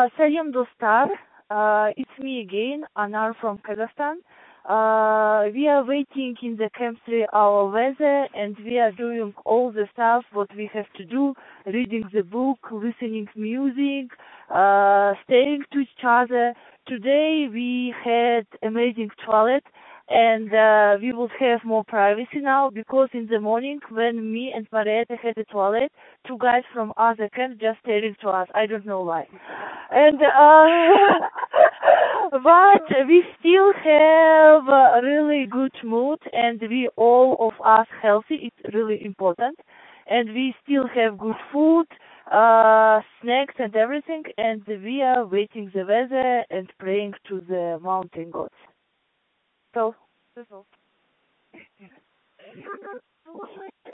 Salim Dostar. It's me again, Anar from Kazakhstan. We are waiting in the camp 3 hour weather and we are doing all the stuff what we have to do, reading the book, listening music, staying to each other. Today we had amazing toilet and we would have more privacy now because in the morning when me and Marietta had a toilet, two guys from other camp just staring to us. I don't know why. And but we still have a really good mood and we all of us healthy. It's really important. And we still have good food, snacks and everything and we are waiting the weather and praying to the mountain gods. So, that's all.